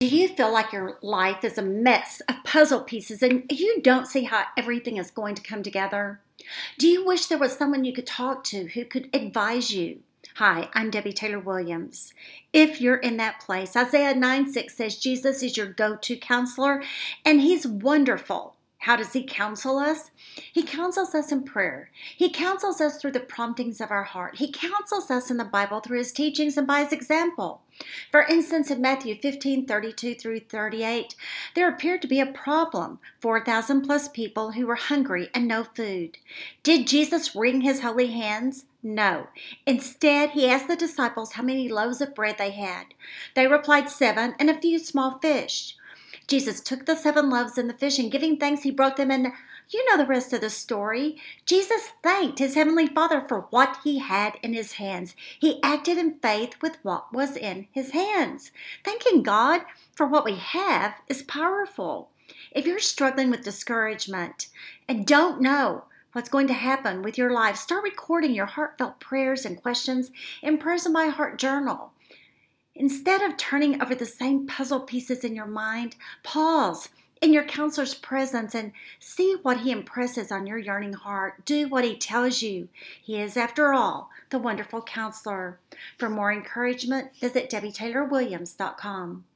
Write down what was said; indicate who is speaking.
Speaker 1: Do you feel like your life is a mess of puzzle pieces and you don't see how everything is going to come together? Do you wish there was someone you could talk to who could advise you? Hi, I'm Debbie Taylor Williams. If you're in that place, Isaiah 9:6 says Jesus is your go-to counselor and he's wonderful. How does he counsel us? He counsels us in prayer. He counsels us through the promptings of our heart. He counsels us in the Bible through his teachings and by his example. For instance, in Matthew 15:32 through 38, there appeared to be a problem, 4,000 plus people who were hungry and no food. Did Jesus wring his holy hands? No. Instead, he asked the disciples how many loaves of bread they had. They replied 7 and a few small fish. Jesus took the 7 loaves and the fish, and giving thanks, he broke them, and you know the rest of the story. Jesus thanked his heavenly Father for what he had in his hands. He acted in faith with what was in his hands. Thanking God for what we have is powerful. If you're struggling with discouragement and don't know what's going to happen with your life, start recording your heartfelt prayers and questions in Prayers in My Heart journal. Instead of turning over the same puzzle pieces in your mind, pause in your counselor's presence and see what he impresses on your yearning heart. Do what he tells you. He is, after all, the wonderful counselor. For more encouragement, visit DebbieTaylorWilliams.com.